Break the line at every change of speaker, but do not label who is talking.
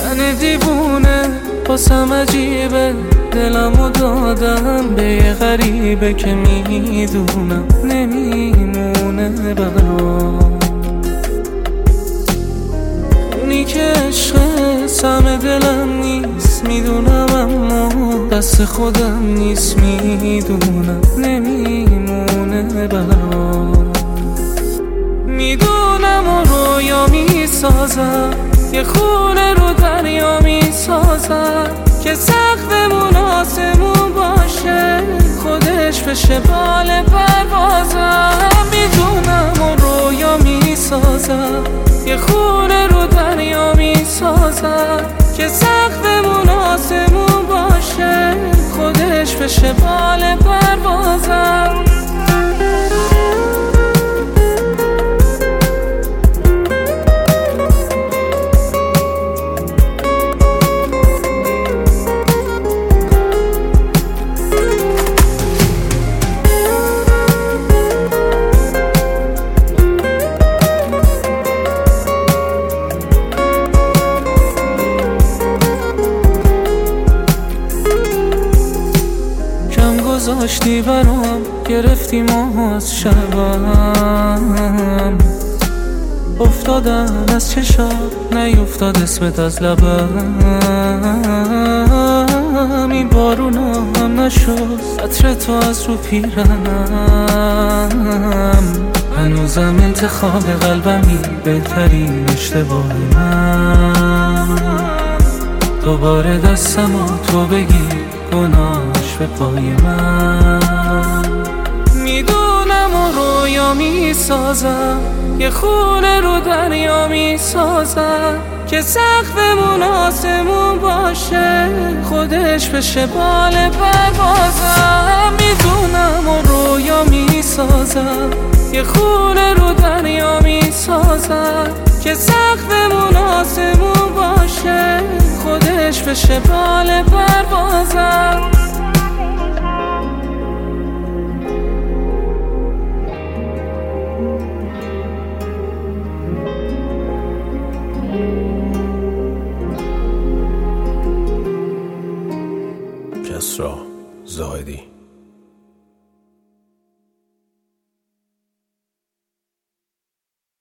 من دیوونه باسم عجیبه، دلمو دادم به یه غریبه که میدونم نمیمونه برام. اونی که عشق سم دلم نیست میدونم، اما دست خودم نیست میدونم نمیمونه برام. میدونم و رویا میسازم، یه خونه رو دریا میسازم که سقفمون آسمون باشه، خودش بشه بال پروازم. میدونم و رویا میسازم، یه خونه رو دریا میسازم که سقفمون آسمون باشه، خودش بشه بال پروازم. گذاشتی برام، گرفتی ما از شبم، افتادم از چشات نیفتاد اسمت از لبم. این بارونا هم نشد عطر تو از رو پیرنم، هنوزم انتخاب قلبمی بهترین اشتباه من. دوباره دستمو تو بگیر گناهش به پای من. میدونم و رویا میسازم، یه خونه رو دریا میسازم که سقفمون آسمون باشه، خودش بشه بال پروازم. میدونم و رویا میسازم، یه خونه رو دریا میسازم که سقفمون آسمون باشه، خودش بشه بال پروازم.
کسری زاهدی.